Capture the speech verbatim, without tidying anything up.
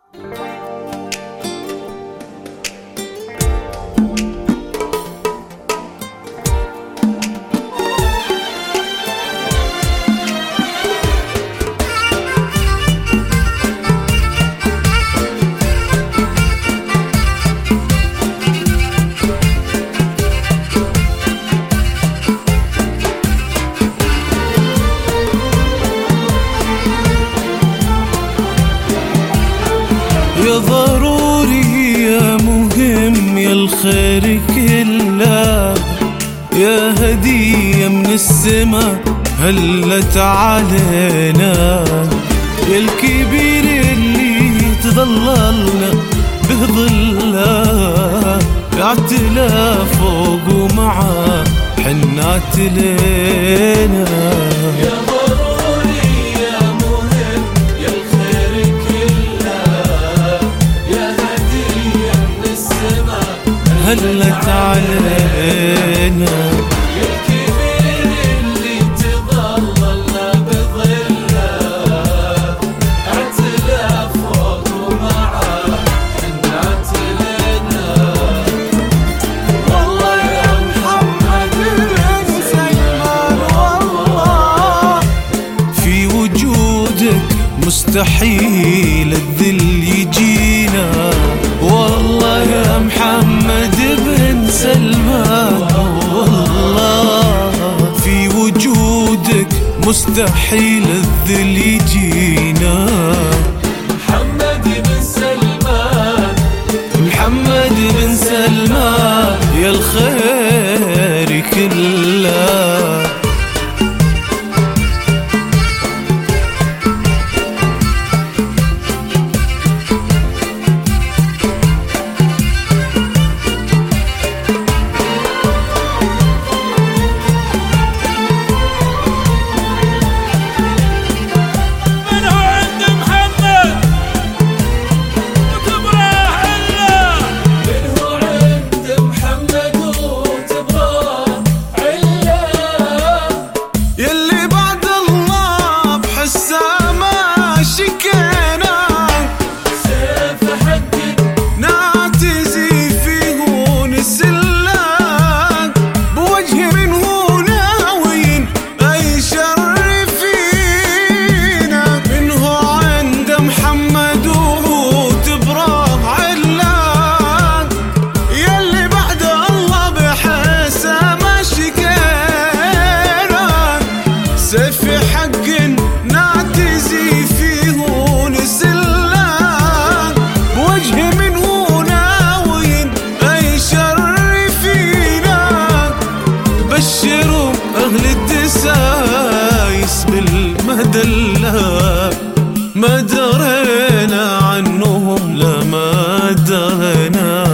يا ضروري يا مهم يا الخير كله، يا هدية من السما هلت علينا، يا الكبير اللي تظللنا بظله، اعتلى فوق ومعه حنات لينا. يا ضروري يا مهم يا الخير كله، يا هدية من السما هلت علينا، يا الكبير اللي تظللنا بظله، اعتلى فوق ومعه حنات لنا. والله يا محمد بن سلمان والله في وجودك مستحيل الذل يجينا، والله يا محمد بن سلمان والله في وجودك مستحيل الذل يجينا. محمد بن سلمان محمد بن سلمان يا الخير كله. سيف حق نعتزي فيه ونسلان، بوجه منه ناويين أي شر فينا، بشروا أهل الدسايس بالمدلة، ما درينا عنهم لا ما درينا.